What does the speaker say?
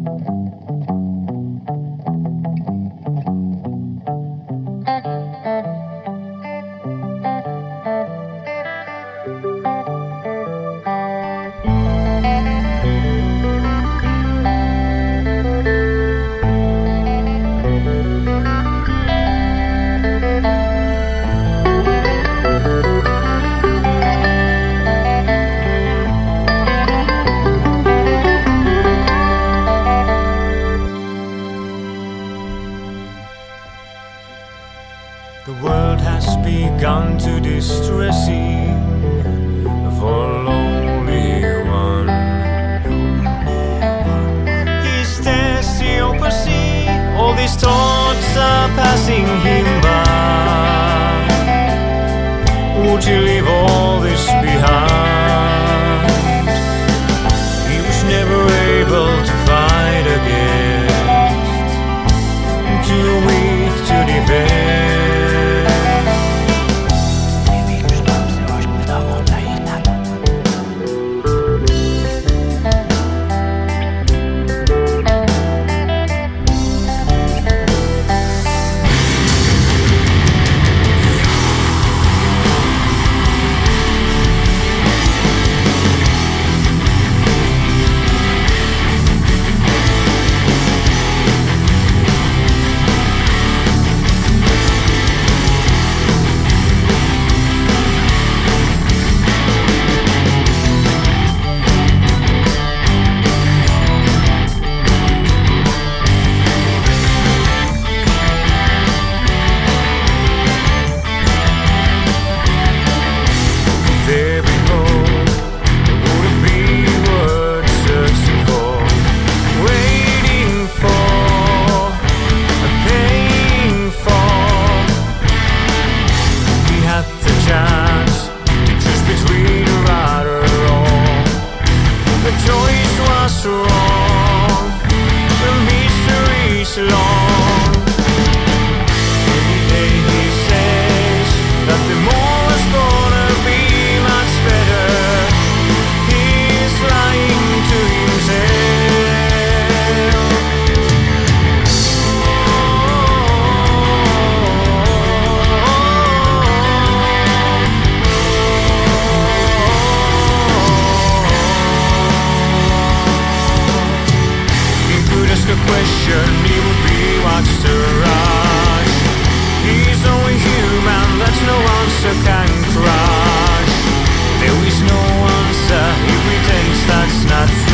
The world has begun to distressing for a lonely one. He stares the open sea, all these thoughts are passing him by. Would you leave all this behind? He was never able to fight against, too weak to defend. Long. Every day he says that the morning's gonna be much better. He's lying to himself. If you could ask a question, what's the rush? He's only human, that's no answer can crush. There is no answer, he pretends that's not true.